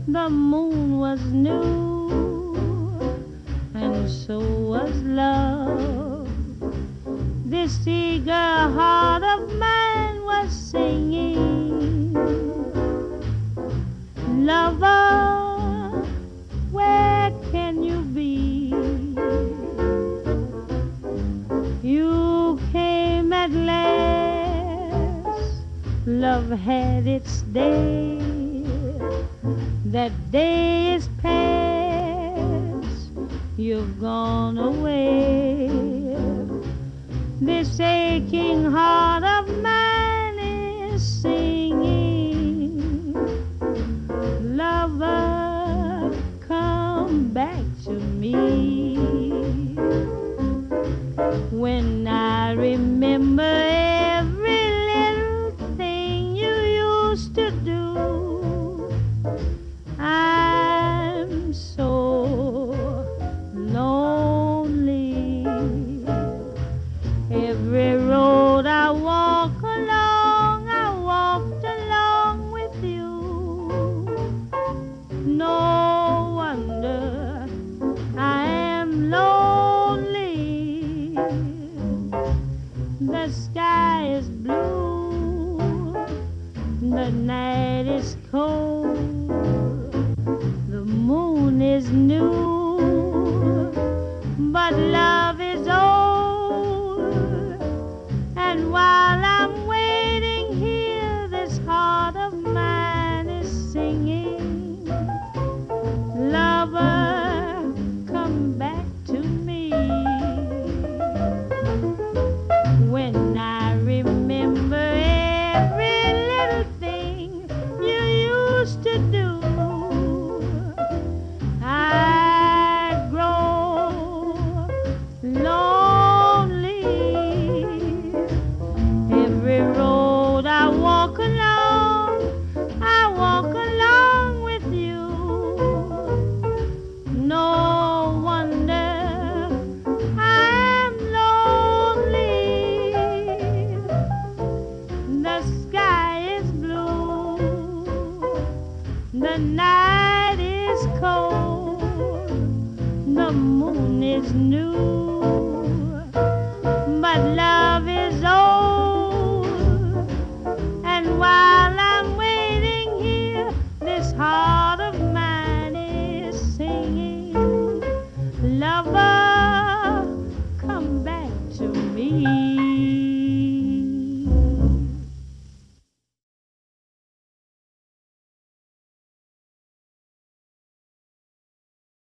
The moon was new, and so was love. This eager heart of mine was singing, lover, where can you be? You came at last, love had its day. That day is past, you've gone away. This aching heart of mine is singing, lover, come back to me. When I remember every little thing you used to do, I'm so lonely. Every road I walk along, I walked along with you. No wonder I am lonely. The sky is blue, the night is cold, the moon is new, but love is old. And while I'm waiting here, this heart of mine is singing, lover, come back to me. When I remember every little thing you used to do, I grow lonely. Every road I walk along with you. No wonder I am lonely. The sky is blue, the night is cold, the moon is new, but love